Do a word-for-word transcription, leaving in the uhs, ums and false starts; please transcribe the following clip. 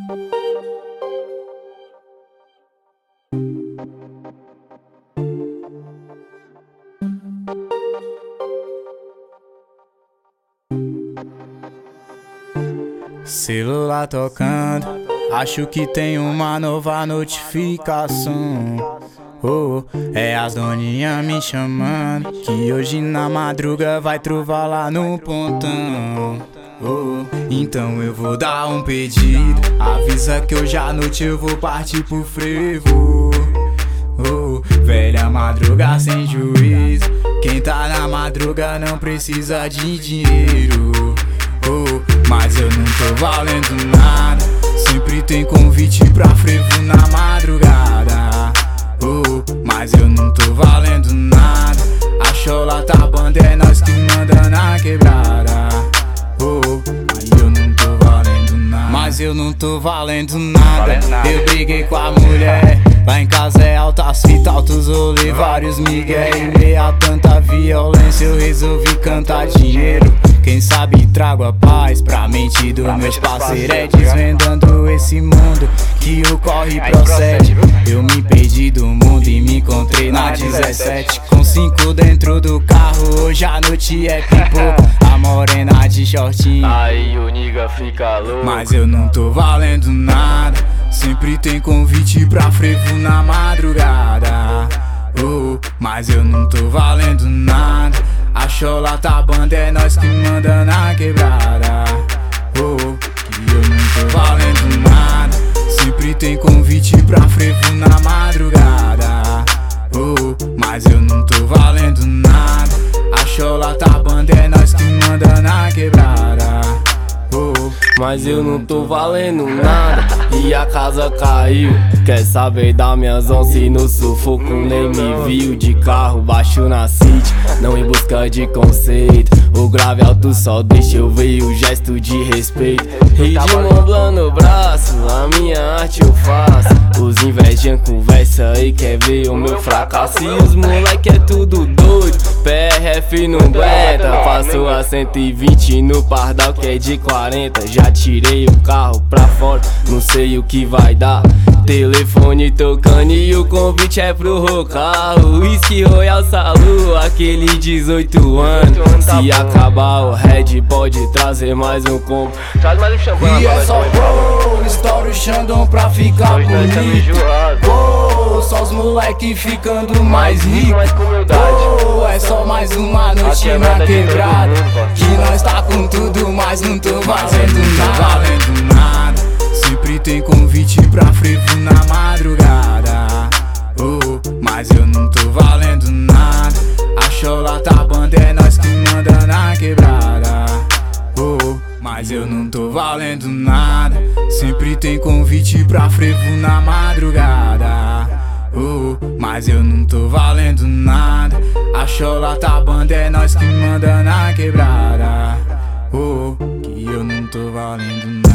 Celular tocando, acho que tem uma nova notificação. Oh, é as doninha me chamando, que hoje na madruga vai trovar lá no pontão. Oh, então eu vou dar um pedido, avisa que hoje à noite eu vou partir pro frevo. Oh, velha madruga sem juízo, quem tá na madruga não precisa de dinheiro. Oh, mas eu não tô valendo nada, sempre tem convite pra frevo na madrugada. Oh, mas eu não tô valendo nada, a chola tá banda, é nós que manda na quebrada. Oh, aí eu não tô valendo nada, mas eu não tô valendo nada. Eu briguei com a mulher, lá em casa é altas fitas, altos rolê, vários migué. Em meio a tanta violência eu resolvi cantar dinheiro. Quem sabe trago a paz pra mente dos meus parceiros. É desvendando esse mundo que o corre procede. Eu me perdi do mundo e me encontrei na dezessete, com cinco dentro do carro, hoje a noite é pipoca. A morena de shortinho, aí o niga fica louco. mas eu não tô valendo nada, sempre tem convite pra frevo na madrugada. Oh, mas eu não tô valendo nada, a chola tá banda, é nós que manda na quebrada. Oh, que eu não tô valendo nada, sempre tem convite pra frevo na madrugada. Oh, mas eu não tô valendo nada, a chola tá banda, é nós que manda na quebrada. Oh, mas eu não tô valendo nada e a casa caiu. Quer saber da minhas onças no sufoco, nem me viu. De carro baixo na city, não em busca de conceito. O grave alto só deixa eu ver o gesto de respeito. E de Mont Blanc no braço, a minha arte eu faço. Os invejam conversa e quer ver o meu fracasso. E os moleque é tudo doido, P R F não aguenta. Passou a cento e vinte no pardal que é de quarenta. Já tirei o carro pra fora, não sei o que vai dar. Telefone tocando e o convite é pro rocarro. Whisky Royal Salu, aquele dezoito anos. Se acabar o Red pode trazer mais um combo. Traz mais um champanhe. E é só pô, estoura o Xandão pra ficar bonito. Pô, só os moleque ficando mais ricos. Pô, é só mais uma noite na quebrada, que nós tá com tudo, mas não tô valendo nada. Valendo nada, sempre tem convite pra frevo na madrugada. Oh, mas eu não tô valendo nada, a chola tá banda, é nós que manda na quebrada. Oh, mas eu não tô valendo nada, sempre tem convite pra frevo na madrugada. Oh, mas eu não tô valendo nada, a chola tá banda, é nós que manda na quebrada. Oh, que eu não tô valendo nada.